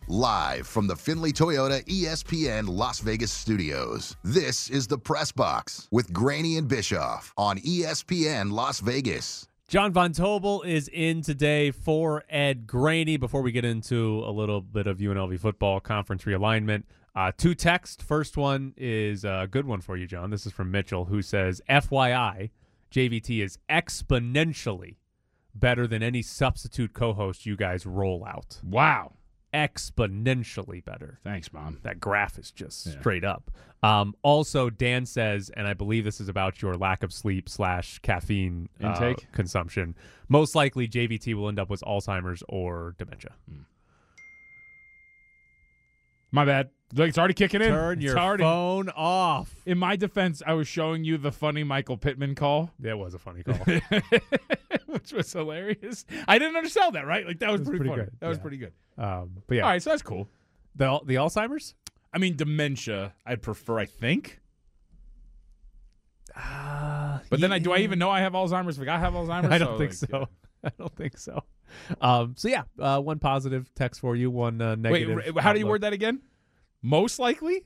Live from the Findlay Toyota ESPN Las Vegas studios, this is the Press Box with Graney and Bischoff on ESPN Las Vegas. John Von Tobel is in today for Ed Graney. Before we get into a little bit of UNLV football conference realignment, two texts. First one is a good one for you, John. This is from Mitchell, who says, FYI, JVT is exponentially better than any substitute co-host you guys roll out. Wow. Exponentially better. Thanks, Mom. That graph is just straight up. Also, Dan says, and I believe this is about your lack of sleep / caffeine intake consumption, most likely JVT will end up with Alzheimer's or dementia. My bad. It's already kicking in. Turn your phone off. In my defense, I was showing you the funny Michael Pittman call. That was a funny call. Which was hilarious. I didn't understand that, right? Like, that was pretty funny. Good. That was pretty good. But yeah. All right, so that's cool. The Alzheimer's? I mean, dementia, I'd prefer, I think. But then do I even know I have Alzheimer's? If I have Alzheimer's? I don't think so. Yeah. I don't think so. One positive text for you, one negative. Wait, how do you word that again? Most likely?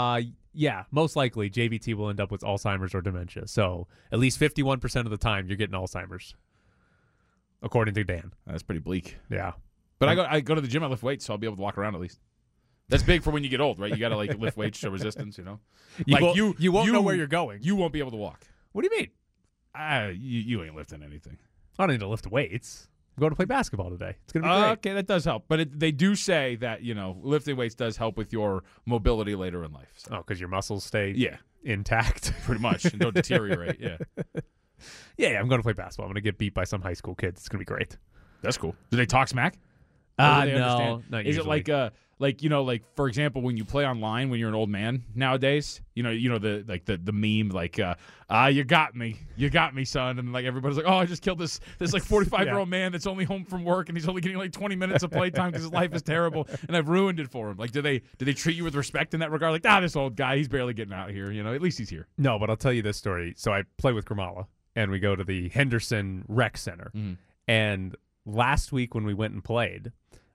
Most likely JVT will end up with Alzheimer's or dementia. So at least 51% of the time you're getting Alzheimer's, according to Dan. That's pretty bleak. Yeah. But I go to the gym, I lift weights, so I'll be able to walk around at least. That's big for when you get old, right? You got to lift weights, show resistance, you know? You won't know where you're going. You won't be able to walk. What do you mean? You ain't lifting anything. I don't need to lift weights. I'm going to play basketball today. It's going to be great. Okay, that does help. But they do say that, lifting weights does help with your mobility later in life. So. Oh, because your muscles stay intact? Pretty much, and don't deteriorate, yeah. Yeah, I'm going to play basketball. I'm going to get beat by some high school kids. It's going to be great. That's cool. Do they talk smack? No, not Is usually. it like for example, when you play online when you're an old man nowadays, the meme you got me, son, and like everybody's like, oh, I just killed this 45-year-old man that's only home from work and he's only getting like 20 minutes of playtime because his life is terrible and I've ruined it for him. Like, do they treat you with respect in that regard? Like, this old guy, he's barely getting out here. At least he's here. No, but I'll tell you this story. So I play with Gramala and we go to the Henderson Rec Center, and last week when we went and played,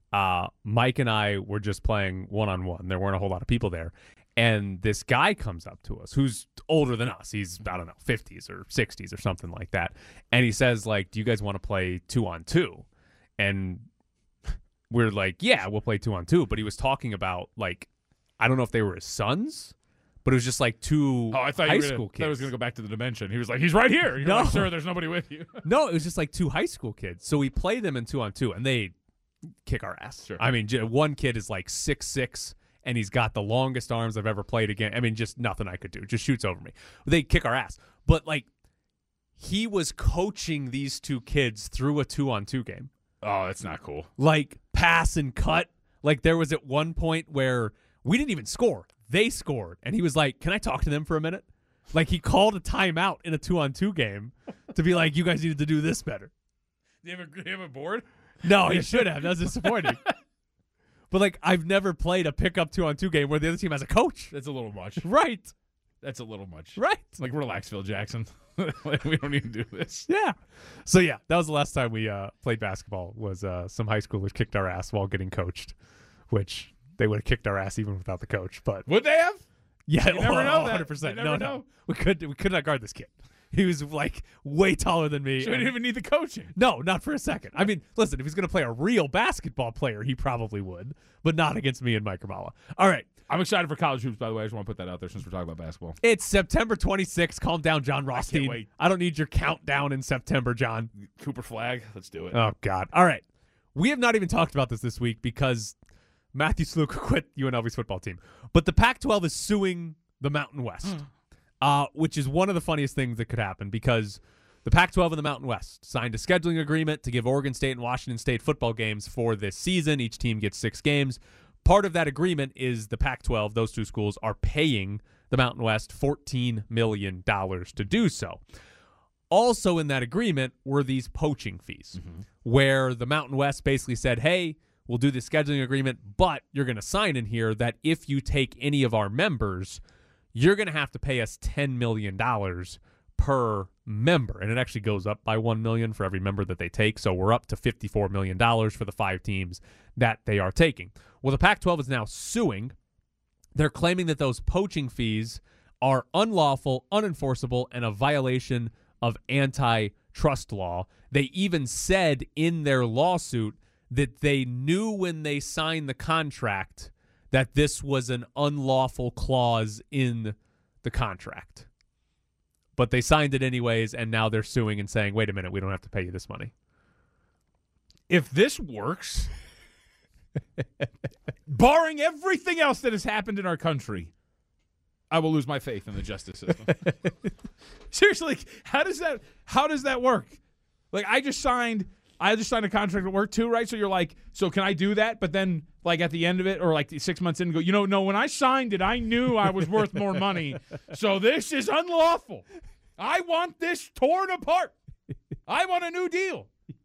Mike and I were just playing one-on-one. There weren't a whole lot of people there. And this guy comes up to us who's older than us. He's, 50s or 60s or something like that. And he says, like, do you guys want to play 2-on-2? And we're like, yeah, we'll play 2-on-2. But he was talking about, like, I don't know if they were his sons, but it was just like two high school kids. I was going to go back to the dimension. He was like, he's right here. You're like, sir, there's nobody with you. No, it was just like two high school kids. So we play them in 2-on-2, and they kick our ass. Sure. I mean, one kid is like 6'6", and he's got the longest arms I've ever played against. I mean, just nothing I could do. Just shoots over me. They kick our ass. But, like, he was coaching these two kids through a 2-on-2 game. Oh, that's not cool. Like, pass and cut. Like, there was at one point where we didn't even score. They scored. And he was like, can I talk to them for a minute? Like, he called a timeout in a 2-on-2 game to be like, you guys needed to do this better. Do you have a board? No, he should have. That was disappointing. But, like, I've never played a pickup 2-on-2 game where the other team has a coach. That's a little much. Right. That's a little much. Right. Like, relax, Phil Jackson. Like, we don't need to do this. Yeah. So, yeah, that was the last time we played basketball was some high schoolers kicked our ass while getting coached, which they would have kicked our ass even without the coach. But would they have? Yeah, you never know 100%. You never know. No. We could not guard this kid. He was, like, way taller than me. So he didn't even need the coaching. No, not for a second. I mean, listen, if he's going to play a real basketball player, he probably would, but not against me and Mike Gramala. All right. I'm excited for college hoops, by the way. I just want to put that out there since we're talking about basketball. It's September 26th. Calm down, John Rothstein. I can't wait. I don't need your countdown in September, John. Cooper flag. Let's do it. Oh, God. All right. We have not even talked about this week because Matthew Sluka quit UNLV's football team. But the Pac-12 is suing the Mountain West. Which is one of the funniest things that could happen because the Pac-12 and the Mountain West signed a scheduling agreement to give Oregon State and Washington State football games for this season. Each team gets 6 games. Part of that agreement is the Pac-12, those two schools, are paying the Mountain West $14 million to do so. Also in that agreement were these poaching fees, where the Mountain West basically said, hey, we'll do the scheduling agreement, but you're going to sign in here that if you take any of our members, you're going to have to pay us $10 million per member. And it actually goes up by $1 million for every member that they take. So we're up to $54 million for the 5 teams that they are taking. Well, the Pac-12 is now suing. They're claiming that those poaching fees are unlawful, unenforceable, and a violation of antitrust law. They even said in their lawsuit that they knew when they signed the contract that this was an unlawful clause in the contract. But they signed it anyways, and now they're suing and saying, wait a minute, we don't have to pay you this money. If this works, barring everything else that has happened in our country, I will lose my faith in the justice system. Seriously, how does that work? Like, I just signed a contract at work too, right? So you're like, so can I do that? But then, like, at the end of it, or like 6 months in, go, no, when I signed it, I knew I was worth more money. So this is unlawful. I want this torn apart. I want a new deal.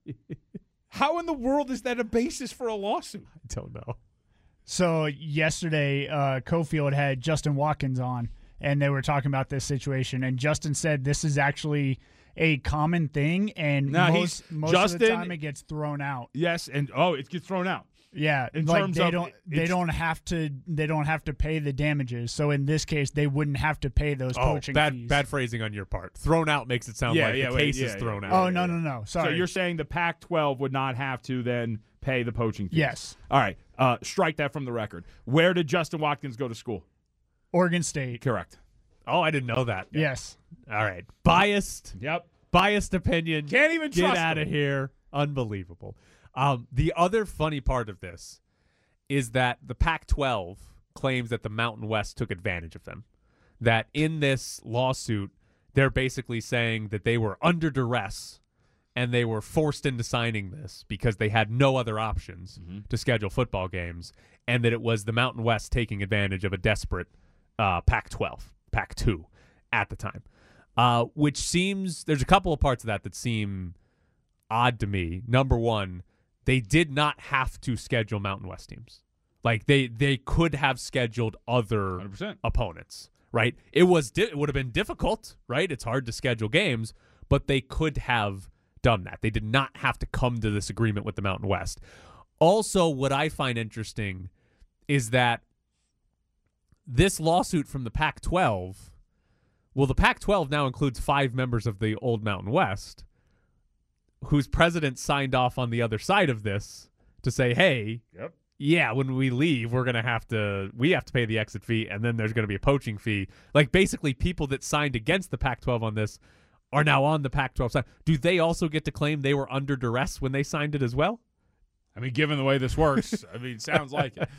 How in the world is that a basis for a lawsuit? I don't know. So yesterday, Cofield had Justin Watkins on, and they were talking about this situation. And Justin said this is actually a common thing, and most of the time it gets thrown out. Yes, and it gets thrown out. Yeah, in like terms they don't have to pay the damages. So in this case, they wouldn't have to pay those poaching fees. Bad phrasing on your part. Thrown out makes it sound like the case is thrown out. Oh, no. Sorry. So you're saying the Pac-12 would not have to then pay the poaching fees? Yes. All right. Strike that from the record. Where did Justin Watkins go to school? Oregon State. Correct. Oh, I didn't know that. Yes. All right. Biased. Yep. Biased opinion. Can't even trust Get out of here. Unbelievable. The other funny part of this is that the Pac-12 claims that the Mountain West took advantage of them. That in this lawsuit, they're basically saying that they were under duress and they were forced into signing this because they had no other options to schedule football games, and that it was the Mountain West taking advantage of a desperate Pac-12, Pac-2 at the time. Which seems, there's a couple of parts of that seem odd to me. Number one, they did not have to schedule Mountain West teams. Like, they could have scheduled other 100%. opponents, right? It would have been difficult, right? It's hard to schedule games, but they could have done that. They did not have to come to this agreement with the Mountain West. Also, what I find interesting is that this lawsuit from the Pac-12, well, the Pac-12 now includes 5 members of the old Mountain West, whose president signed off on the other side of this to say, hey, yeah, when we leave, we have to pay the exit fee, and then there's going to be a poaching fee. Like, basically, people that signed against the Pac-12 on this are now on the Pac-12 side. Do they also get to claim they were under duress when they signed it as well? I mean, given the way this works, I mean, it sounds like it.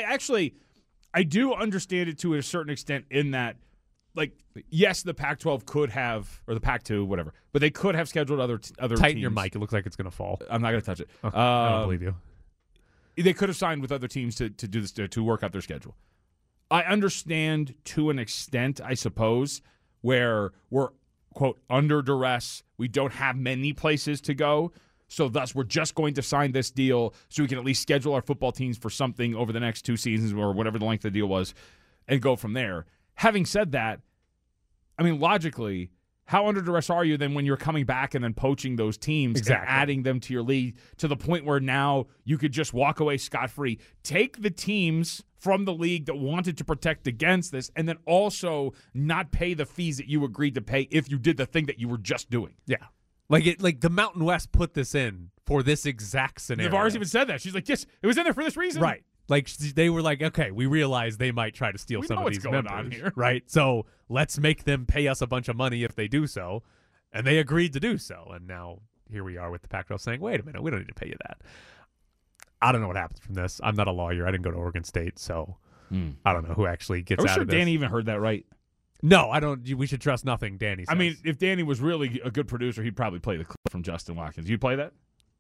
I do understand it to a certain extent in that, like, yes, the Pac-12 could have, or the Pac-2, whatever, but they could have scheduled other Tighten teams. your mic. It looks like it's going to fall. I'm not going to touch it. Okay. I don't believe you. They could have signed with other teams to do this, to work out their schedule. I understand to an extent, I suppose, where we're, quote, under duress. We don't have many places to go. So thus, we're just going to sign this deal so we can at least schedule our football teams for something over the next 2 seasons or whatever the length of the deal was and go from there. Having said that, I mean, logically, how under duress are you then when you're coming back and then poaching those teams and adding them to your league to the point where now you could just walk away scot-free? Take the teams from the league that wanted to protect against this and then also not pay the fees that you agreed to pay if you did the thing that you were just doing. Yeah. Like the Mountain West put this in for this exact scenario. Navarre's even said that. She's like, yes, it was in there for this reason. Right. Like, they were like, okay, we realize they might try to steal some of these members, on here. right? So let's make them pay us a bunch of money if they do so. And they agreed to do so. And now here we are with the Pac-12 saying, wait a minute, we don't need to pay you that. I don't know what happens from this. I'm not a lawyer. I didn't go to Oregon State, so I don't know who actually gets out of this. Danny even heard that right? No, I don't. We should trust nothing Danny says. I mean, if Danny was really a good producer, he'd probably play the clip from Justin Watkins. You play that?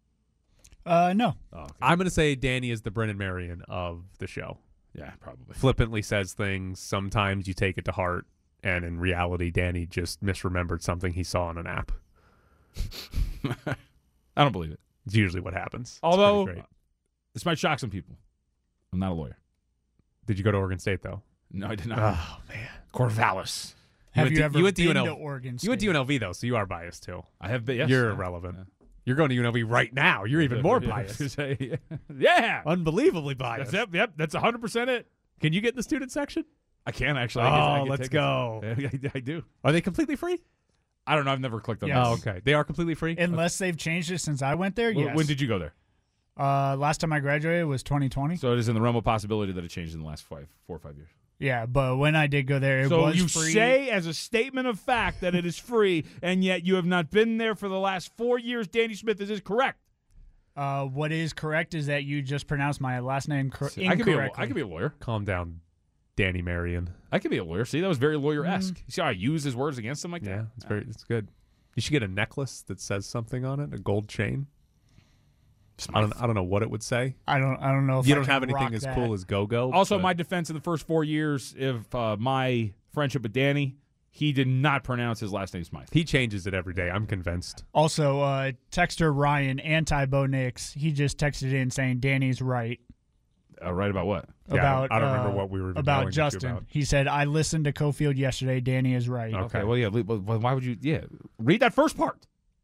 No. Oh, okay. I'm going to say Danny is the Brennan Marion of the show. Yeah, probably. Flippantly says things. Sometimes you take it to heart, and in reality, Danny just misremembered something he saw on an app. I don't believe it. It's usually what happens. It's Although, pretty great. this might shock some people. I'm not a lawyer. Did you go to Oregon State, though? No, I did not. Oh, man. Corvallis. Have you ever went to been UNL to Oregon State? You went to UNLV, though, so you are biased, too. I have been, yes. You're irrelevant. Yeah. You're going to UNLV right now. You're even more biased. Yeah. Unbelievably biased. Yep, that's 100% it. Can you get in the student section? I can, actually. Oh, let's go. I do. Are they completely free? I don't know. I've never clicked on Yes. that. Oh, okay. They are completely free? Unless they've changed it since I went there, yes. When did you go there? Last time I graduated was 2020. So it is in the realm of possibility that it changed in the last 4 or 5 years. Yeah, but when I did go there, it so was you free. say as a statement of fact that it is free, and yet you have not been there for the last 4 years. Danny Smith, is this correct? What is correct is that you just pronounced my last name incorrectly. I could be a lawyer. Calm down, Danny Marion. I could be a lawyer. See, that was very lawyer-esque. You see how I use his words against him like that? Yeah, it's good. You should get a necklace that says something on it, a gold chain. I don't know what it would say. I don't know if you I don't can have anything rock as that. cool as Go-Go. Also, but my defense in the first 4 years of my friendship with Danny, he did not pronounce his last name Smythe. he changes it every day. I'm convinced. Also, texter Ryan, anti-Bo Nix, he just texted in saying Danny's right. Right about what? Yeah, about I don't remember what we were even about yelling at you Justin. about. He said, I listened to Cofield yesterday. Danny is right. Okay. Well, yeah. Why would you? Yeah. Read that first part.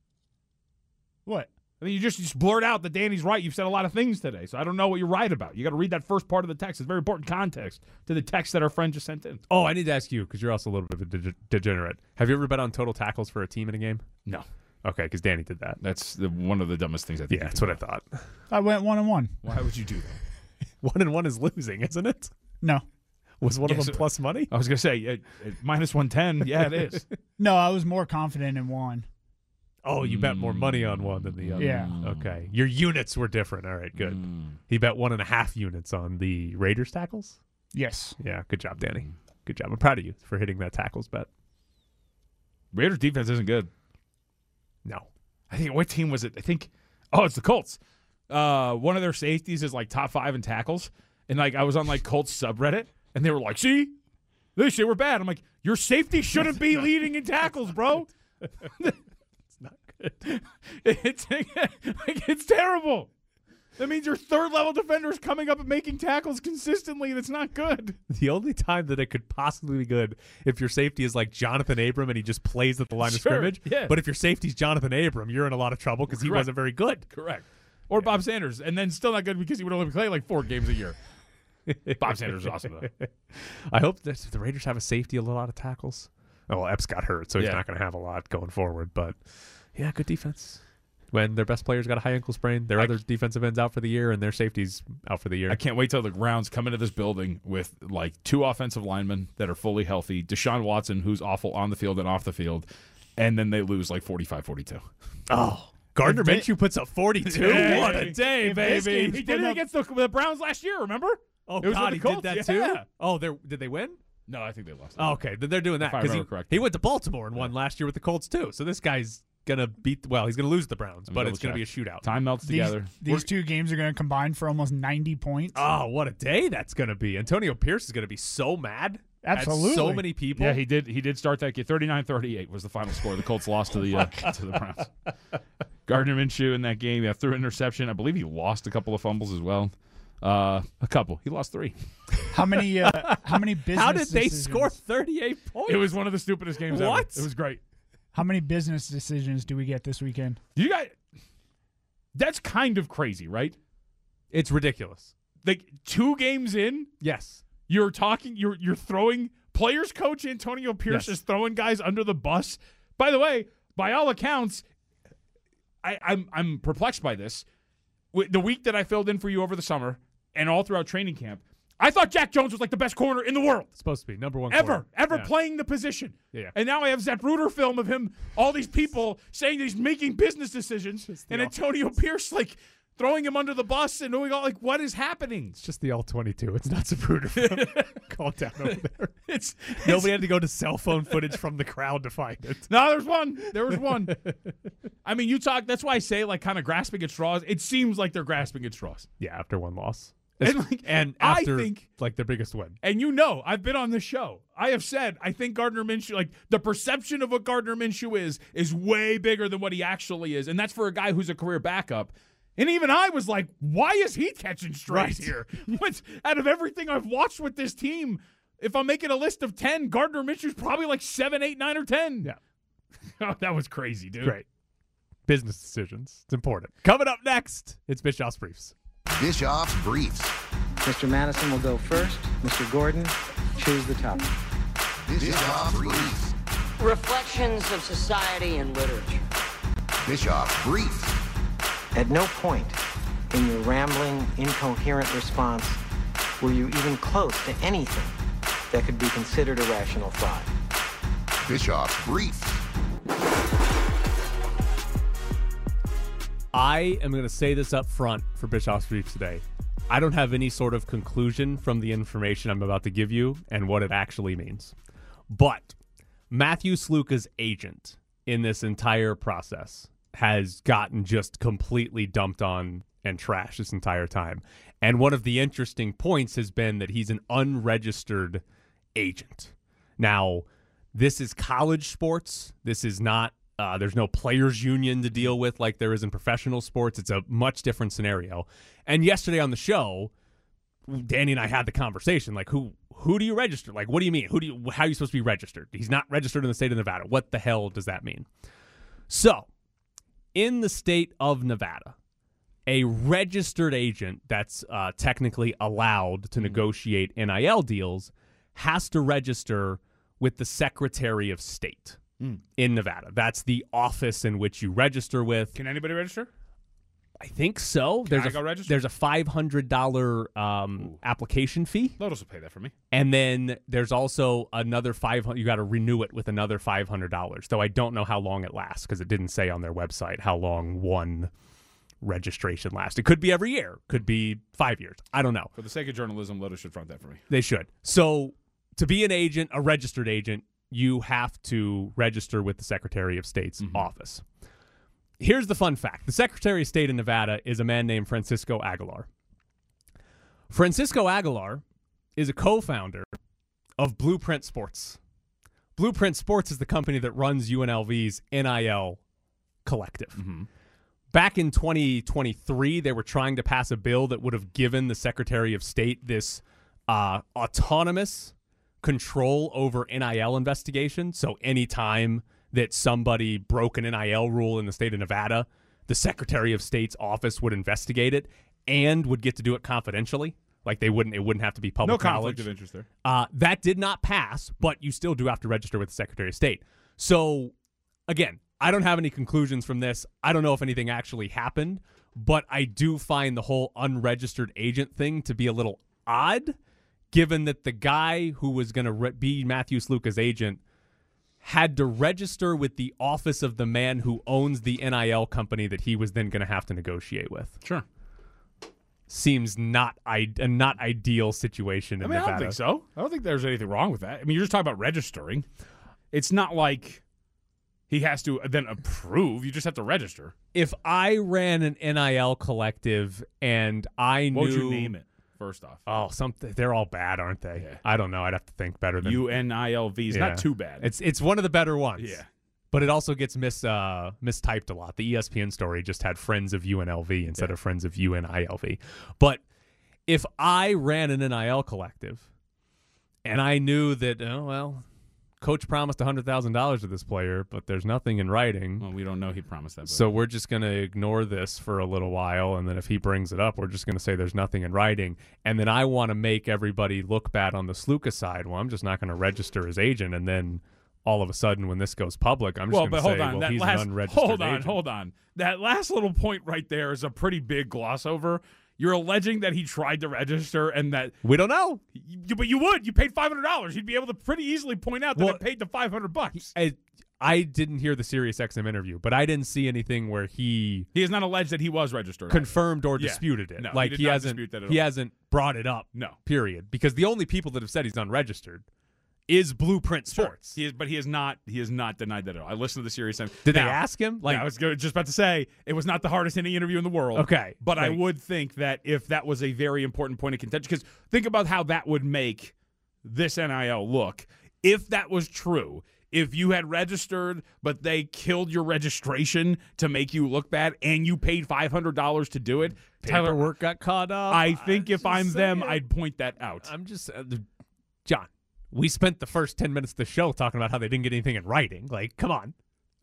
What? I mean, you just blurt out that Danny's right. You've said a lot of things today, so I don't know what you're right about. You got to read that first part of the text. It's very important context to the text that our friend just sent in. Oh, I need to ask you because you're also a little bit of a degenerate. Have you ever bet on total tackles for a team in a game? No. Okay, because Danny did that. That's one of the dumbest things I think. Yeah, that's what I thought. I went 1-1. Why would you do that? 1-1 is losing, isn't it? No. Was one of Yes, them plus money? I was going to say, at minus 110, yeah, it is. No, I was more confident in one. Oh, you bet more money on one than the other. Yeah. Okay. Your units were different. All right, good. He bet 1.5 units on the Raiders tackles? Yes. Yeah, good job, Danny. Good job. I'm proud of you for hitting that tackles bet. Raiders defense isn't good. No. I think, what team was it? I think, it's the Colts. One of their safeties is like top 5 in tackles. And like I was on like Colts subreddit, and they were like, see? They say we're bad. I'm like, your safety shouldn't be leading in tackles, bro. It's not good. It's terrible. That means your third-level defender is coming up and making tackles consistently. That's not good. The only time that it could possibly be good if your safety is like Jonathan Abram and he just plays at the line of scrimmage. Yeah. But if your safety's Jonathan Abram, you're in a lot of trouble because he Correct. wasn't very good. Correct. Or Bob Sanders, and then still not good because he would only play like 4 games a year. Bob Sanders is awesome, though. I hope that the Raiders have a safety, a lot of tackles. Oh, well, Epps got hurt, so he's Yeah. not going to have a lot going forward. But, yeah, good defense. When their best player's got a high ankle sprain, their other defensive end's out for the year, and their safety's out for the year. I can't wait till the Browns come into this building with like 2 offensive linemen that are fully healthy, Deshaun Watson, who's awful on the field and off the field, and then they lose like 45-42. Oh, Gardner Minshew puts up 42. Hey. What a day, baby! He did it against the Browns last year, remember? Oh, It was God, with he the did that Colts, too? yeah. Oh, did they win? No, I think they lost. Oh, okay, then they're doing that If I because remember correctly. he went to Baltimore and won last year with the Colts too. So this guy's gonna he's gonna lose the Browns, but it's gonna be a shootout. Time melts together. These 2 games are going to combine for almost 90 points. Oh, what a day that's gonna be! Antonio Pierce is gonna be so mad. Absolutely. At so many people. Yeah, he did start that game. 39-38 was the final score. The Colts lost to the Browns. Gardner Minshew in that game, threw an interception. I believe he lost a couple of fumbles as well. A couple. He lost 3. How many business How did they decisions- score 38 points? It was one of the stupidest games ever. What? It was great. How many business decisions do we get this weekend? You guys, that's kind of crazy, right? It's ridiculous. Like 2 games in, Yes. you're throwing players coach Antonio Pierce Yes. is throwing guys under the bus. By the way, by all accounts, I'm perplexed by this. The week that I filled in for you over the summer and all throughout training camp, I thought Jack Jones was like the best corner in the world. It's supposed to be number 1 Ever corner. playing the position. Yeah. And now I have Zapruder film of him, all these people saying that he's making business decisions, and Antonio Pierce like throwing him under the bus and doing all like, what is happening? It's just the all-22. It's not Zapruder. Calm down over there. It's Nobody had to go to cell phone footage from the crowd to find it. No, there was one. I mean, that's why I say like kind of grasping at straws. It seems like they're grasping at straws. Yeah, after 1 loss. And after I think, like their biggest win. and I've been on this show. I have said I think Gardner Minshew, like the perception of what Gardner Minshew is way bigger than what he actually is, and that's for a guy who's a career backup. And even I was like, why is he catching strays here? Out of everything I've watched with this team, if I'm making a list of 10, Gardner Minshew's probably like 7, 8, 9, or 10. Yeah. Oh, that was crazy, dude. Great. business decisions. It's important. Coming up next, it's Bischoff's Briefs. Bischoff's Briefs. Mr. Madison will go first. Mr. Gordon, choose the topic. Bischoff's Briefs. Reflections of society and literature. Bischoff's Briefs. At no point in your rambling, incoherent response were you even close to anything that could be considered a rational thought. Bischoff's Briefs. I am going to say this up front for Bischoff's Briefs today. I don't have any sort of conclusion from the information I'm about to give you and what it actually means. But Matthew Sluka's agent in this entire process has gotten just completely dumped on and trashed this entire time. And one of the interesting points has been that he's an unregistered agent. Now, this is college sports. This is not, there's no players union to deal with like there is in professional sports. It's a much different scenario. And yesterday on the show, Danny and I had the conversation, like, who do you register? Like, what do you mean? How are you supposed to be registered? He's not registered in the state of Nevada. What the hell does that mean? So, in the state of Nevada, a registered agent that's technically allowed to negotiate NIL deals has to register with the Secretary of State in Nevada. That's the office in which you register with. Can anybody register? I think so. There's a $500 application fee. Lotus will pay that for me. And then there's also another $500. You got to renew it with another $500. Though I don't know how long it lasts because it didn't say on their website how long one registration lasts. It could be every year. Could be 5 years. I don't know. For the sake of journalism, Lotus should front that for me. They should. So to be an agent, a registered agent, you have to register with the Secretary of State's office. Here's the fun fact. The Secretary of State in Nevada is a man named Francisco Aguilar. Francisco Aguilar is a co-founder of Blueprint Sports. Blueprint Sports is the company that runs UNLV's NIL collective. Back in 2023, they were trying to pass a bill that would have given the Secretary of State this autonomous control over NIL investigation. So anytime that somebody broke an NIL rule in the state of Nevada, the Secretary of State's office would investigate it and would get to do it confidentially. Like it wouldn't have to be public knowledge. No conflict of interest there. That did not pass, but you still do have to register with the Secretary of State. So, again, I don't have any conclusions from this. I don't know if anything actually happened, but I do find the whole unregistered agent thing to be a little odd, given that the guy who was going to be Matthew Sluka's agent had to register with the office of the man who owns the NIL company that he was then going to have to negotiate with. Sure. Seems not a not ideal situation in Nevada. I don't think so. I don't think there's anything wrong with that. I mean, you're just talking about registering. It's not like he has to then approve. You just have to register. If I ran an NIL collective and I knew... What would you name it? First off. Oh, something. They're all bad, aren't they? Yeah. I don't know. I'd have to think better than UNILV is not too bad. It's one of the better ones. Yeah. But it also gets mistyped a lot. The ESPN story just had Friends of UNLV instead of Friends of UNILV. But if I ran an NIL collective and I knew that, Coach promised $100,000 to this player, but there's nothing in writing. Well, we don't know he promised that. So we're just going to ignore this for a little while, and then if he brings it up, we're just going to say there's nothing in writing. And then I want to make everybody look bad on the Sluka side. Well, I'm just not going to register his agent, and then all of a sudden when this goes public, I'm just going to say, he's an unregistered agent. Hold on. That last little point right there is a pretty big gloss over. You're alleging that he tried to register and that... We don't know. But you would. You paid $500. You'd be able to pretty easily point out that it paid the $500. I didn't hear the SiriusXM interview, but I didn't see anything where he... He has not alleged that he was registered. Confirmed or disputed it. No, like he hasn't dispute that at all. He hasn't brought it up. No. Period. Because the only people that have said he's unregistered is Blueprint Sports. Sure. He has not denied that at all. I listened to the Sirius. Did they ask him? I was just about to say it was not the hardest hitting interview in the world. Okay, but I would think that if that was a very important point of contention, because think about how that would make this NIL look if that was true. If you had registered, but they killed your registration to make you look bad, and you paid $500 to do it, paperwork got caught up. I think if I'm them, I'd point that out. I'm just John. We spent the first 10 minutes of the show talking about how they didn't get anything in writing. Like, come on.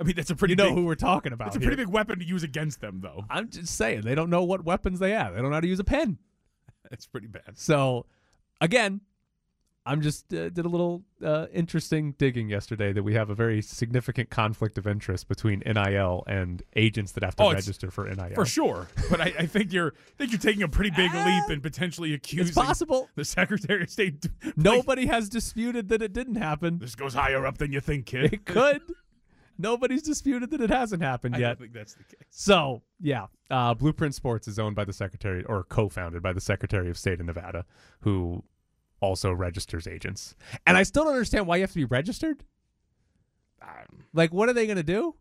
I mean, that's a pretty. You know who we're talking about. It's a pretty big weapon to use against them, though. I'm just saying they don't know what weapons they have. They don't know how to use a pen. It's pretty bad. So, again, I'm just did a little interesting digging yesterday that we have a very significant conflict of interest between NIL and agents that have to register for NIL. For sure, but I think you're taking a pretty big leap and potentially accusing it's possible. The Secretary of State. Nobody has disputed that it didn't happen. This goes higher up than you think, kid. It could. Nobody's disputed that it hasn't happened yet. I don't think that's the case. So, yeah, Blueprint Sports is owned by the Secretary, or co-founded by the Secretary of State of Nevada, who also registers agents. And I still don't understand why you have to be registered. Like, what are they going to do?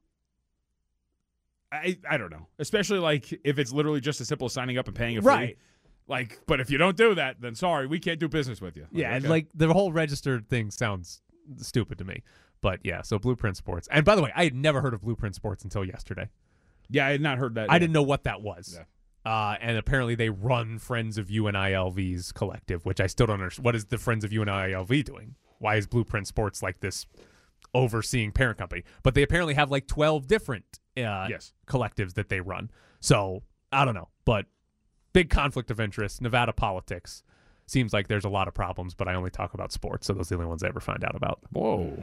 I don't know. Especially, like, if it's literally just as simple as signing up and paying a fee. Right. Like, but if you don't do that, then sorry, we can't do business with you. Yeah, okay. and, like, the whole registered thing sounds stupid to me. But, yeah, so Blueprint Sports. And, by the way, I had never heard of Blueprint Sports until yesterday. Yeah, I had not heard that. I didn't know what that was. Yeah. And apparently they run Friends of UNILV's collective, which I still don't understand. What is the Friends of UNILV doing? Why is Blueprint Sports like this overseeing parent company? But they apparently have like 12 different collectives that they run. So I don't know. But big conflict of interest. Nevada politics. Seems like there's a lot of problems, but I only talk about sports. So those are the only ones I ever find out about. Whoa.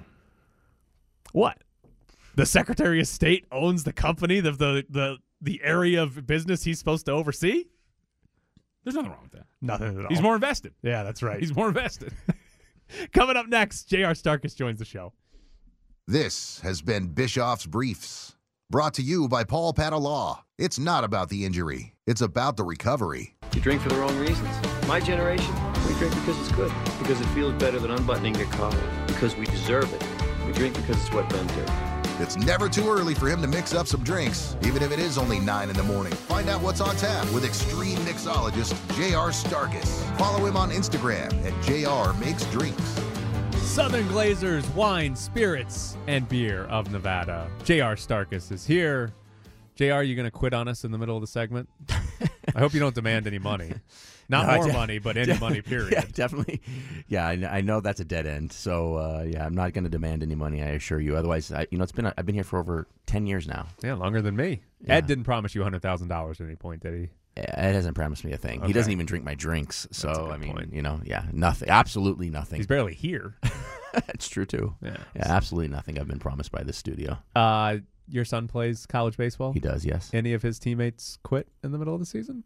What? The Secretary of State owns the company, the area of business he's supposed to oversee? There's nothing wrong with that. Nothing at all. He's more invested. Yeah, that's right. He's more invested. Coming up next, J.R. Starkus joins the show. This has been Bischoff's Briefs, brought to you by Paul Patta Law. It's not about the injury. It's about the recovery. You drink for the wrong reasons. My generation, we drink because it's good, because it feels better than unbuttoning your collar, because we deserve it. We drink because it's what men do. It's never too early for him to mix up some drinks, even if it is only 9 in the morning. Find out what's on tap with extreme mixologist J.R. Starkus. Follow him on Instagram at JR Makes Drinks. Southern Glazers, wine, spirits, and beer of Nevada. J.R. Starkus is here. JR, you going to quit on us in the middle of the segment? I hope you don't demand any money. Not more money, but any money, period. Yeah, definitely. Yeah, I know that's a dead end. So, yeah, I'm not going to demand any money, I assure you. Otherwise, I've been here for over 10 years now. Yeah, longer than me. Yeah. Ed didn't promise you $100,000 at any point, did he? Ed hasn't promised me a thing. Okay. He doesn't even drink my drinks. So, I mean, point. Nothing. Absolutely nothing. He's barely here. It's true, too. Yeah, absolutely nothing I've been promised by this studio. Your son plays college baseball? He does, yes. Any of his teammates quit in the middle of the season?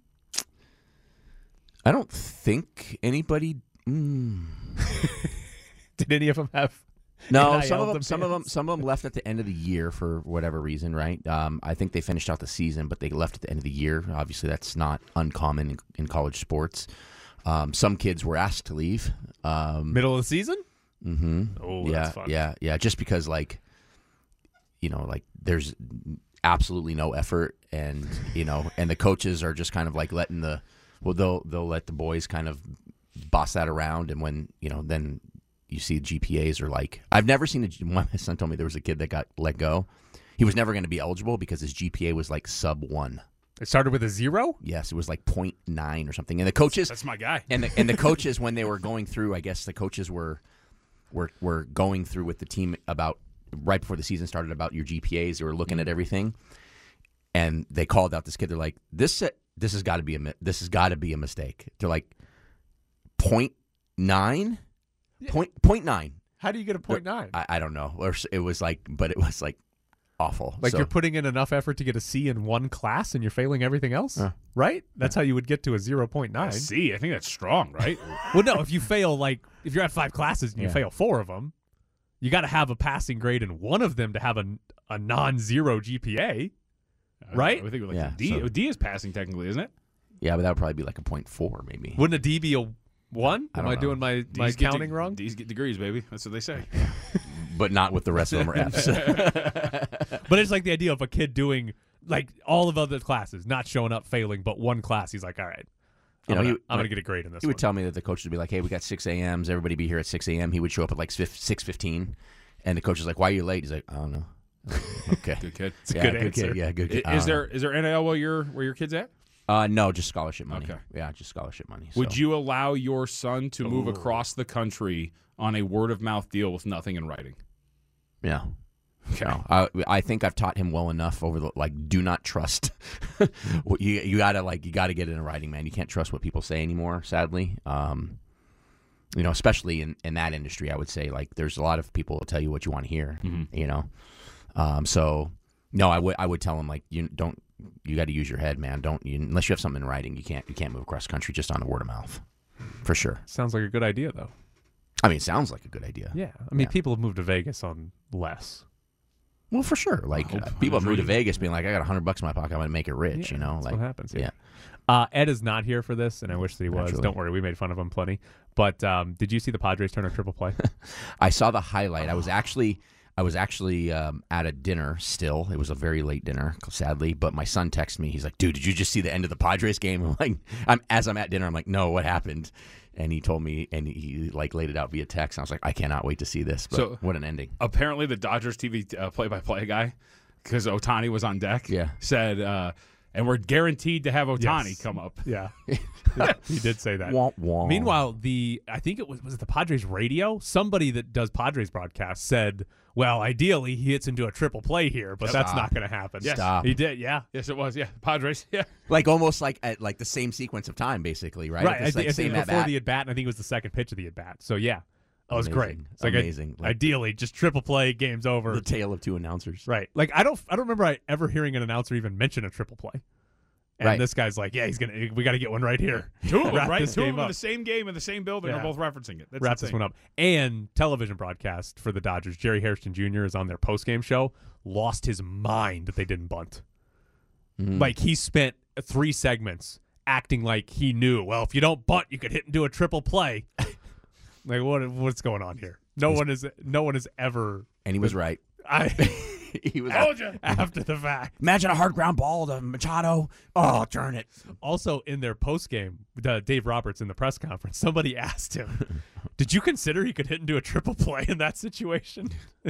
I don't think anybody. Did any of them have? No, some of them left at the end of the year for whatever reason, right? I think they finished out the season, but they left at the end of the year. Obviously, that's not uncommon in college sports. Some kids were asked to leave. Middle of the season? Mm-hmm. Oh, yeah, that's fun. Yeah. Just because, there's absolutely no effort, and and the coaches are just kind of like letting they'll let the boys kind of boss that around, and when then you see GPAs are like, I've never seen my son told me there was a kid that got let go. He was never going to be eligible because his GPA was like sub 1. It started with a 0? Yes, it was like 0.9 or something. And the coaches, that's my guy. And the coaches, when they were going through, I guess the coaches were going through with the team about right before the season started about your GPAs. They were looking at everything, and they called out this kid. They're like, this has got to be a mistake. They're like 0.9. Yeah. 0.9. How do you get a 0.9? I don't know. It was like awful. Like, you're putting in enough effort to get a C in one class and you're failing everything else, right? That's how you would get to a 0.9. C, I think that's strong, right? Well, no, if you fail, if you're at 5 classes and you fail 4 of them, you got to have a passing grade in one of them to have a non-zero GPA, right? I think a D. So, D is passing technically, isn't it? Yeah, but that would probably be like a 0.4 maybe. Wouldn't a D be a 1? Am I doing my counting wrong? D's get degrees, baby. That's what they say. But not with the rest of them are F's. But it's like the idea of a kid doing like all of other classes, not showing up, failing, but one class, he's like, all right, I'm going to get a grade in this. He would tell me that the coach would be like, hey, we got 6 a.m.s. Everybody be here at 6 a.m. He would show up at like 6:15. And the coach is like, why are you late? He's like, I don't know. Okay. Good kid. It's a good answer. Kid. Yeah, good kid. Is there NIL where your kid's at? No, just scholarship money. Okay. Yeah, just scholarship money. Would you allow your son to move across the country on a word-of-mouth deal with nothing in writing? Yeah. Okay. No, I think I've taught him well enough over the do not trust. you gotta get it in writing, man. You can't trust what people say anymore. Sadly, especially in that industry, I would say there's a lot of people who tell you what you want to hear. Mm-hmm. So no, I would tell him you got to use your head, man. Unless you have something in writing, you can't move across country just on the word of mouth, for sure. Sounds like a good idea, though. I mean, it sounds like a good idea. Yeah, I mean, people have moved to Vegas on less. Well, for sure. People have moved to Vegas being I got $100 in my pocket, I'm going to make it rich, That's what happens. Yeah. Ed is not here for this, and I wish that he was. Naturally. Don't worry, we made fun of him plenty. But did you see the Padres turn a triple play? I saw the highlight. I was actually at a dinner still. It was a very late dinner, sadly. But my son texted me. He's like, dude, did you just see the end of the Padres game? As I'm at dinner, I'm like, no, what happened? And he told me, and he laid it out via text. And I was like, I cannot wait to see this. But so, what an ending. Apparently the Dodgers TV play-by-play guy, because Ohtani was on deck, said, and we're guaranteed to have Ohtani come up. Yeah. He did say that. Wah, wah. Meanwhile, I think it was it the Padres radio? Somebody that does Padres broadcasts said, well, ideally he hits into a triple play here, but that's not going to happen. Yes. Stop. He did, yeah. Yes, it was, yeah. Padres, yeah. Almost at the same sequence of time, basically, right? Right. It's I think same before the at-bat, and I think it was the second pitch of the at-bat. So, yeah. That was great. It's amazing. Ideally, just triple play, game's over. The tale of two announcers. Right. I don't remember ever hearing an announcer even mention a triple play. And this guy's like, yeah, we got to get one right here. Two of them, right? Two of them in the same game in the same building are both referencing it. That's Wrap this one up. And television broadcast for the Dodgers. Jerry Hairston Jr. is on their postgame show. Lost his mind that they didn't bunt. Mm-hmm. He spent 3 segments acting like he knew. Well, if you don't bunt, you could hit and do a triple play. What's going on here? No one has ever. And he was right. He was after the fact. Imagine a hard ground ball to Machado. Oh, darn it. Also, in their postgame, Dave Roberts in the press conference, somebody asked him, did you consider he could hit and do a triple play in that situation?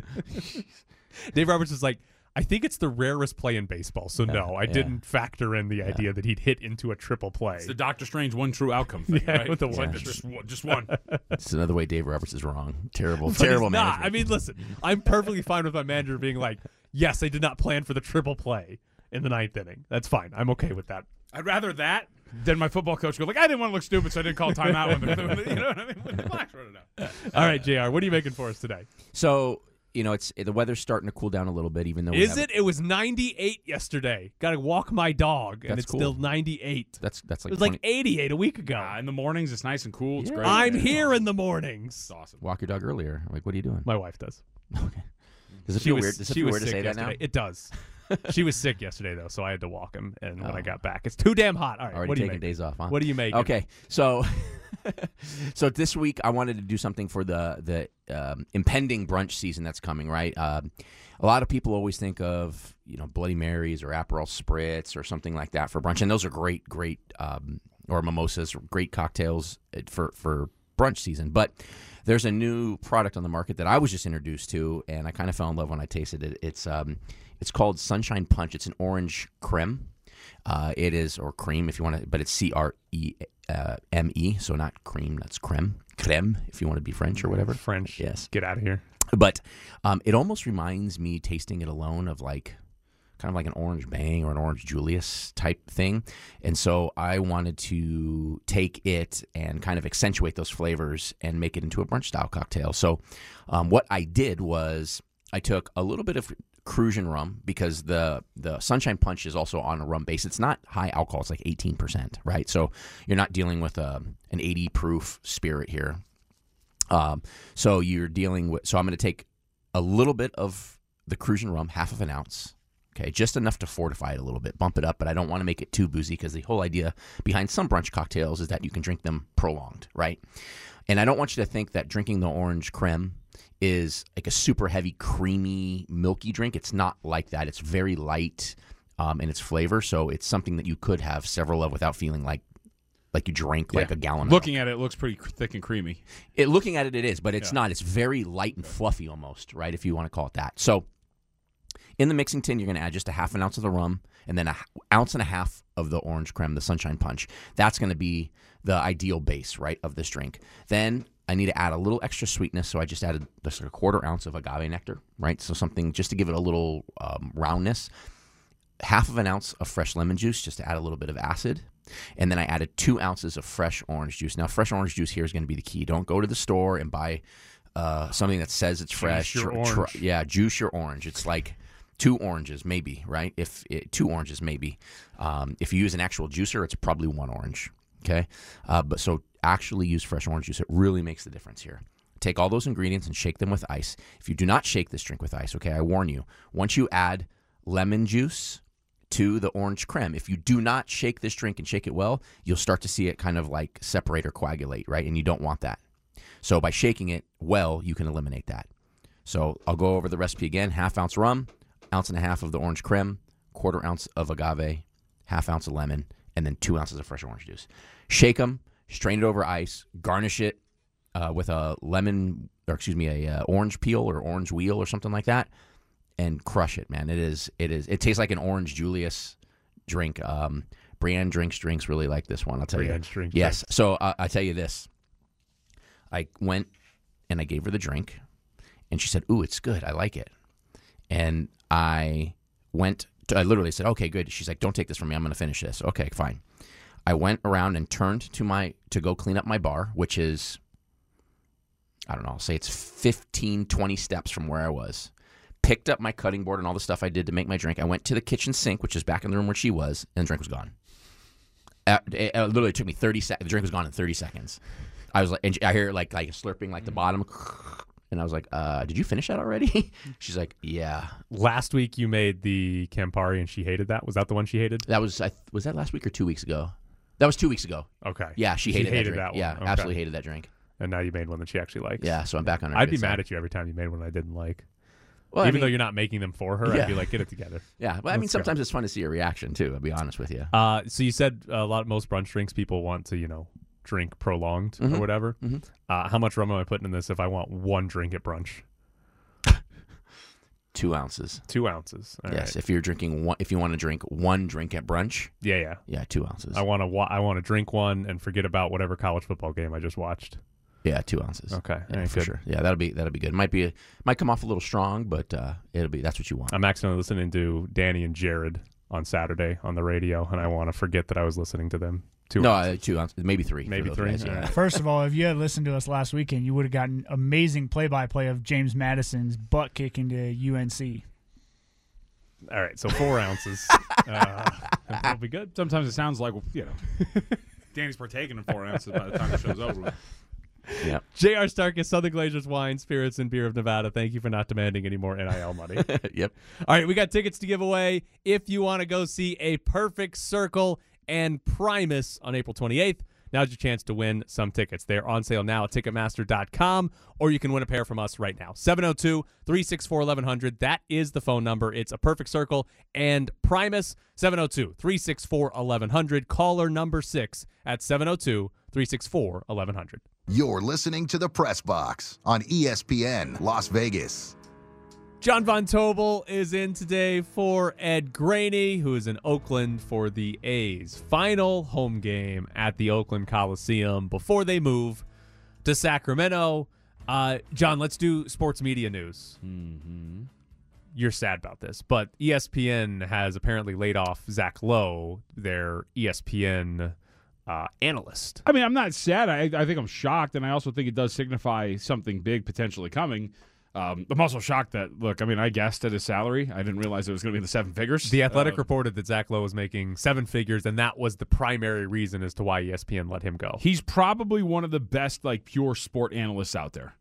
Dave Roberts was like, I think it's the rarest play in baseball, so no, I didn't factor in the idea that he'd hit into a triple play. It's the Doctor Strange one true outcome thing, right? With the one. Just one. It's another way Dave Roberts is wrong. Terrible management. Management. I mean, listen, I'm perfectly fine with my manager being like, yes, I did not plan for the triple play in the 9th inning. That's fine. I'm okay with that. I'd rather that than my football coach go, I didn't want to look stupid, so I didn't call timeout. You know what I mean? Relax, run it out. All right, JR, what are you making for us today? So, the weather's starting to cool down a little bit, even though It was 98 yesterday. Got to walk my dog, and That's it's cool. still 98. That's it was 88 a week ago. In the mornings, it's nice and cool. It's great. I'm here in the mornings. It's awesome. Walk your dog earlier. What are you doing? My wife does. Okay. Does it feel weird? Does it feel weird to say that now? It does. She was sick yesterday, though, so I had to walk him. And when I got back, it's too damn hot. All right, already what are you taking days off, huh? What do you make? Okay, so this week I wanted to do something for the impending brunch season that's coming. Right, a lot of people always think of Bloody Marys or Aperol Spritz or something like that for brunch, and those are great, or mimosas, great cocktails for brunch season, but. There's a new product on the market that I was just introduced to, and I kind of fell in love when I tasted it. It's called Sunshine Punch. It's an orange creme. It is, or cream if you want to, but it's CREME, so not cream, that's creme. Creme, if you want to be French or whatever. French. Yes. Get out of here. But it almost reminds me, tasting it alone, of kind of like an Orange Bang or an Orange Julius type thing. And so I wanted to take it and kind of accentuate those flavors and make it into a brunch style cocktail. So what I did was I took a little bit of Crucian rum, because the Sunshine Punch is also on a rum base. It's not high alcohol. It's like 18%, right? So you're not dealing with an 80 proof spirit here. So you're dealing with, so I'm going to take a little bit of the Crucian rum, half of an ounce. Okay, just enough to fortify it a little bit, bump it up, but I don't want to make it too boozy, because the whole idea behind some brunch cocktails is that you can drink them prolonged, right? And I don't want you to think that drinking the orange creme is like a super heavy, creamy, milky drink. It's not like that. It's very light in its flavor, so it's something that you could have several of without feeling like you drank like a gallon of Looking at it looks pretty thick and creamy. Looking at it is, but it's not. It's very light and fluffy almost, right, if you want to call it that. So in the mixing tin, you're going to add just a half an ounce of the rum and then an ounce and a half of the orange creme, the Sunshine Punch. That's going to be the ideal base, right, of this drink. Then I need to add a little extra sweetness, so I just added just a 1/4 ounce of agave nectar, right? So something just to give it a little roundness. 1/2 ounce of fresh lemon juice just to add a little bit of acid. And then I added 2 ounces of fresh orange juice. Now, fresh orange juice here is going to be the key. Don't go to the store and buy something that says it's fresh. Juice your orange. Juice your orange. It's like 2 oranges, maybe, right? 2 oranges, maybe. If you use an actual juicer, it's probably 1 orange. Okay, but so actually use fresh orange juice. It really makes the difference here. Take all those ingredients and shake them with ice. If you do not shake this drink with ice, okay, I warn you, once you add lemon juice to the orange creme, if you do not shake this drink and shake it well, you'll start to see it kind of like separate or coagulate, right? And you don't want that. So by shaking it well, you can eliminate that. So I'll go over the recipe again. 1/2 ounce rum, 1.5 ounces of the orange creme, 1/4 ounce of agave, 1/2 ounce of lemon, and then 2 ounces of fresh orange juice. Shake them, strain it over ice, garnish it with a orange peel or orange wheel or something like that, and crush it, man. It tastes like an Orange Julius drink. Brienne drinks really like this one. I'll tell you. Yes. So I'll tell you this. I went and I gave her the drink, and she said, "Ooh, it's good. I like it." And I literally said, "Okay, good." She's like, "Don't take this from me. I'm going to finish this." Okay, fine. I went around and turned to go clean up my bar, which is, I don't know, I'll say it's 15, 20 steps from where I was. Picked up my cutting board and all the stuff I did to make my drink. I went to the kitchen sink, which is back in the room where she was, and the drink was gone. It literally took me 30 seconds. The drink was gone in 30 seconds. I was like, and I hear it like slurping like the bottom. And I was like, did you finish that already? She's like, yeah. Last week you made the Campari and she hated that. Was that the one she hated? That was that last week or 2 weeks ago? That was 2 weeks ago. Okay. Yeah, she hated that drink. That one. Yeah, okay. Absolutely hated that drink. And now you made one that she actually likes. Yeah, so I'm back on her. I'd be mad at you every time you made one I didn't like. Well, Even though you're not making them for her, yeah. I'd be like, get it together. Yeah, but I mean, sometimes it's fun to see a reaction too. I'll be honest with you. So you said most brunch drinks people want to, drink prolonged or whatever. Mm-hmm. How much rum am I putting in this if I want one drink at brunch? 2 ounces. 2 ounces. All yes, right. if you want to drink one drink at brunch. Yeah. 2 ounces. I want to drink one and forget about whatever college football game I just watched. Yeah, 2 ounces. Okay, yeah, for sure. Yeah, that'll be good. Might come off a little strong, but that's what you want. I'm actually listening to Danny and Jared on Saturday on the radio, and I want to forget that I was listening to them. 2 ounces. 2 ounces, maybe 3. Maybe 3. Guys, yeah. First of all, if you had listened to us last weekend, you would have gotten amazing play-by-play of James Madison's butt kick into UNC. All right, so 4 ounces. That'll be good. Sometimes it sounds like, Danny's partaking in 4 ounces by the time the show's over. Yeah. J.R. Starkis, Southern Glazers Wine, Spirits, and Beer of Nevada. Thank you for not demanding any more NIL money. Yep. All right, we got tickets to give away if you want to go see A Perfect Circle and Primus on April 28th. Now's your chance to win some tickets. They're on sale now at Ticketmaster.com, or you can win a pair from us right now. 702-364-1100. That is the phone number. It's A Perfect Circle and Primus. 702-364-1100. Caller number 6 at 702-364-1100. You're listening to The Press Box on ESPN Las Vegas. John Von Tobel is in today for Ed Graney, who is in Oakland for the A's final home game at the Oakland Coliseum before they move to Sacramento. John, let's do sports media news. Mm-hmm. You're sad about this, but ESPN has apparently laid off Zach Lowe, their ESPN analyst. I mean, I'm not sad. I think I'm shocked, and I also think it does signify something big potentially coming. I'm also shocked that, I guessed at his salary. I didn't realize it was going to be in the 7 figures. The Athletic reported that Zach Lowe was making 7 figures, and that was the primary reason as to why ESPN let him go. He's probably one of the best, pure sport analysts out there.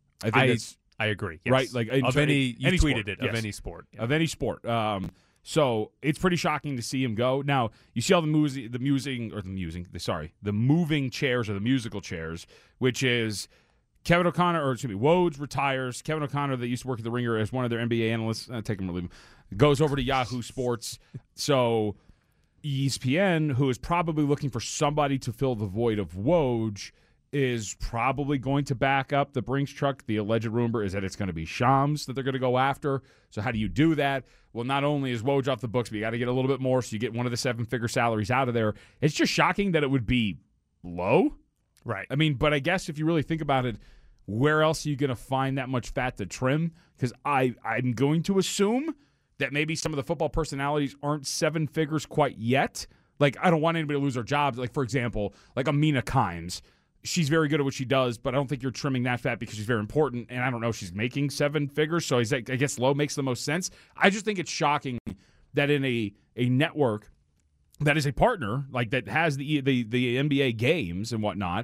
I agree. Yes. Right? You tweeted sport, it, yes. of any sport. Yeah. Of any sport. So it's pretty shocking to see him go. Now, you see all the moving chairs or the musical chairs, which is Kevin O'Connor, Woj retires. Kevin O'Connor, that used to work at The Ringer as one of their NBA analysts, take him or leave him, goes over to Yahoo Sports. So ESPN, who is probably looking for somebody to fill the void of Woj, is probably going to back up the Brinks truck. The alleged rumor is that it's going to be Shams that they're going to go after. So how do you do that? Well, not only is Woj off the books, but you got to get a little bit more, so you get one of the 7-figure salaries out of there. It's just shocking that it would be low. Right. I mean, but I guess if you really think about it, where else are you going to find that much fat to trim? Because I'm going to assume that maybe some of the football personalities aren't seven figures quite yet. Like, I don't want anybody to lose their jobs. Like, for example, like Amina Kimes. She's very good at what she does, but I don't think you're trimming that fat because she's very important, and I don't know if she's making seven figures, so I guess low makes the most sense. I just think it's shocking that in a network that is a partner, like that has the NBA games and whatnot,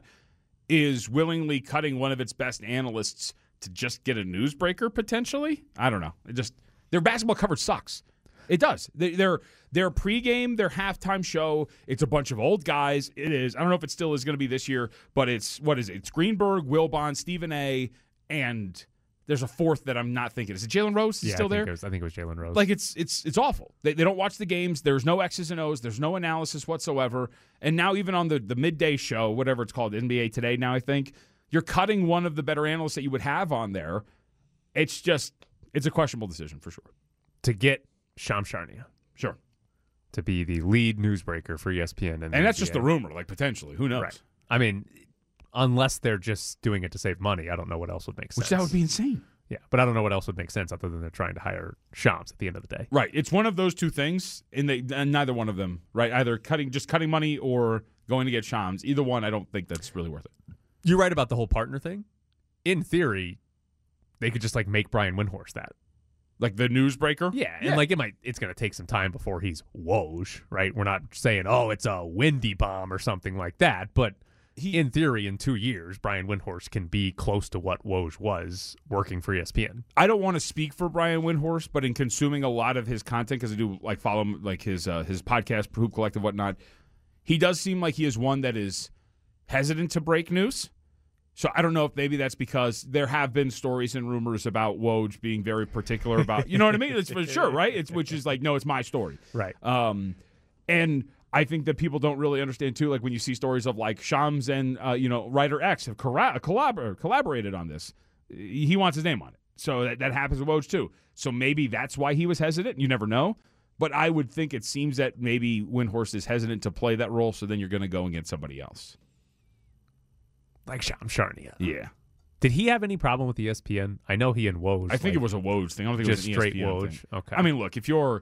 is willingly cutting one of its best analysts to just get a newsbreaker potentially. I don't know. Their basketball coverage sucks. It does. Their pregame, their halftime show, it's a bunch of old guys. It is. I don't know if it still is going to be this year, but it's, what is it? It's Greenberg, Wilbon, Stephen A., and there's a fourth that I'm not thinking. Is it Jalen Rose still there? I think it was Jalen Rose. Like, it's awful. They don't watch the games. There's no X's and O's. There's no analysis whatsoever. And now even on the midday show, whatever it's called, NBA Today now, I think, you're cutting one of the better analysts that you would have on there. It's a questionable decision for sure. To get Shams Charania. Sure. To be the lead newsbreaker for ESPN. And that's just the rumor, like, potentially. Who knows? Right. I mean, unless they're just doing it to save money, I don't know what else would make sense. Which that would be insane. Yeah, but I don't know what else would make sense other than they're trying to hire Shams at the end of the day. Right. It's one of those two things, and neither one of them, right? Either cutting money or going to get Shams. Either one, I don't think that's really worth it. You're right about the whole partner thing. In theory, they could just, like, make Brian Windhorst that. Like the newsbreaker? Yeah, and like it's going to take some time before he's Woj, right? We're not saying, oh, it's a windy bomb or something like that, but in theory, in 2 years, Brian Windhorst can be close to what Woj was working for ESPN. I don't want to speak for Brian Windhorst, but in consuming a lot of his content, because I do like follow him, like his podcast, Hoop Collective, whatnot, he does seem like he is one that is hesitant to break news. So I don't know if maybe that's because there have been stories and rumors about Woj being very particular about, you know what I mean? It's for sure, right? Which is like, no, it's my story. Right. And I think that people don't really understand, too, like when you see stories of like Shams and, writer X have collaborated on this. He wants his name on it. So that happens with Woj, too. So maybe that's why he was hesitant. You never know. But I would think it seems that maybe Windhorst is hesitant to play that role, so then you're going to go and get somebody else. Like Shams Charania. Yeah. Did he have any problem with ESPN? I know he and Woj. I think it was a Woj thing. I don't think just it was an straight ESPN Woj. thing. Okay. I mean, look,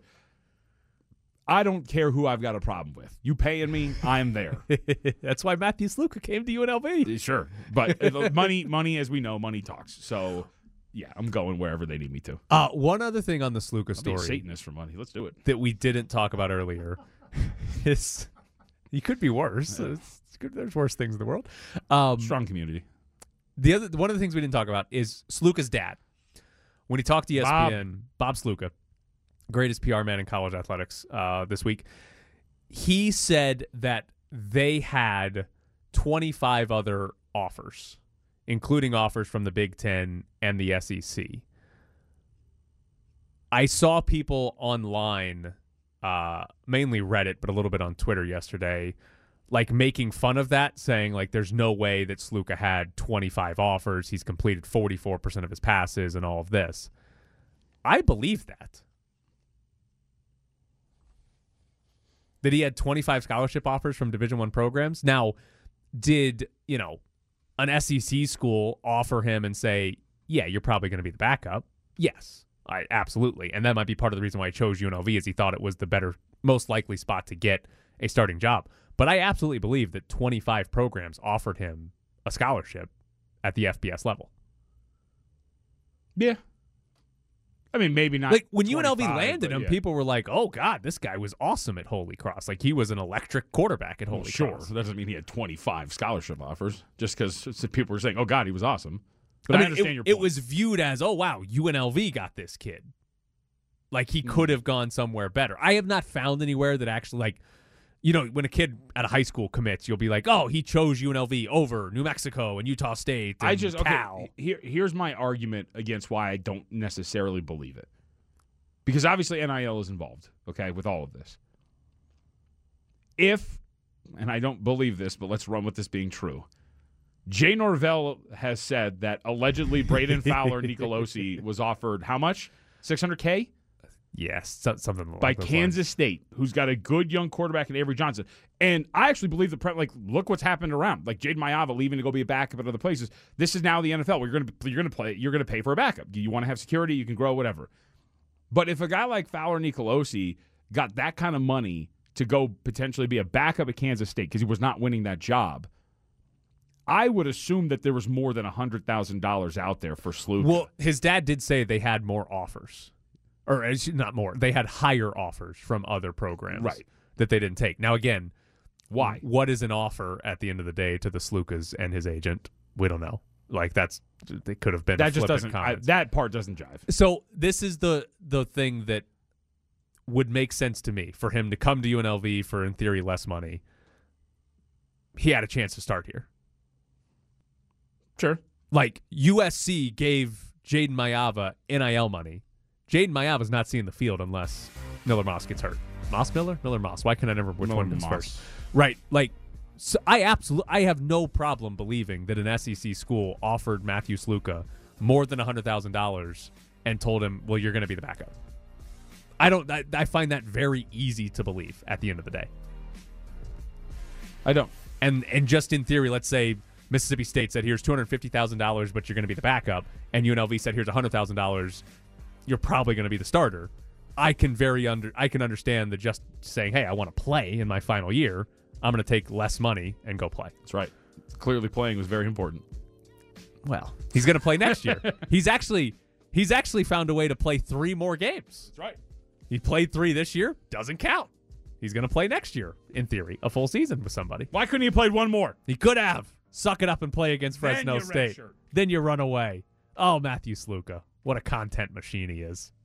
I don't care who I've got a problem with. You paying me, I'm there. That's why Matthew Sluka came to UNLV. Sure. But money, as we know, money talks. So, yeah, I'm going wherever they need me to. One other thing on the Sluka story. I'll be a Satanist for money. Let's do it. That we didn't talk about earlier is he could be worse. Yeah. It's good. There's worse things in the world. Strong community. One of the things we didn't talk about is Sluka's dad. When he talked to ESPN, Bob Sluka, greatest PR man in college athletics this week, he said that they had 25 other offers, including offers from the Big Ten and the SEC. I saw people online, mainly Reddit, but a little bit on Twitter yesterday, like making fun of that, saying like there's no way that Sluka had 25 offers. He's completed 44% of his passes and all of this. I believe that he had 25 scholarship offers from Division I programs. Now, did, an SEC school offer him and say, yeah, you're probably going to be the backup? Yes, absolutely. And that might be part of the reason why he chose UNLV, is he thought it was the better, most likely spot to get a starting job. But I absolutely believe that 25 programs offered him a scholarship at the FBS level. Yeah. I mean, maybe not. Like when UNLV landed him, people were like, "Oh God, this guy was awesome at Holy Cross. Like he was an electric quarterback at Holy Cross." That doesn't mean he had 25 scholarship offers. Just because people were saying, "Oh God, he was awesome." But I understand your point. It was viewed as, "Oh wow, UNLV got this kid. Like he could have gone somewhere better." I have not found anywhere that actually when a kid at a high school commits, you'll be like, "Oh, he chose UNLV over New Mexico and Utah State and Cal." Okay, here's my argument against why I don't necessarily believe it. Because obviously NIL is involved, okay, with all of this. And I don't believe this, but let's run with this being true. Jay Norvell has said that allegedly Braden Fowler Nicolosi was offered how much? $600K? Yes, something like by those Kansas lines. State, who's got a good young quarterback in Avery Johnson. And I actually believe look what's happened around. Like Jaden Mayava leaving to go be a backup at other places. This is now the NFL where you're going to play. You're going to pay for a backup. You want to have security. You can grow, whatever. But if a guy like Fowler Nicolosi got that kind of money to go potentially be a backup at Kansas State because he was not winning that job, I would assume that there was more than $100,000 out there for Sluka. Well, his dad did say they had more offers. Or not more. They had higher offers from other programs that they didn't take. Now, again, why? What is an offer at the end of the day to the Slukas and his agent? We don't know. Like, they could have been that just doesn't that part doesn't jive. So this is the thing that would make sense to me for him to come to UNLV for, in theory, less money. He had a chance to start here. Sure. Like, USC gave Jaden Mayava NIL money. Jaden Mayava's not seeing the field unless Miller Moss gets hurt. Miller Moss. Why can I never remember which one is first? Right. Like, so I have no problem believing that an SEC school offered Matthew Sluka more than $100,000 and told him, well, you're going to be the backup. I find that very easy to believe at the end of the day. I don't. And just in theory, let's say Mississippi State said, here's $250,000, but you're going to be the backup, and UNLV said, here's $100,000, you're probably going to be the starter. I can understand that just saying, hey, I want to play in my final year, I'm going to take less money and go play. That's right. Clearly playing was very important. Well, he's going to play next year. He's actually found a way to play 3 more games. That's right. He played 3 this year, doesn't count. He's going to play next year, in theory, a full season with somebody. Why couldn't he have played 1 more? He could have. Suck it up and play against Fresno State. Then you run away. Oh, Matthew Sluka. What a content machine he is.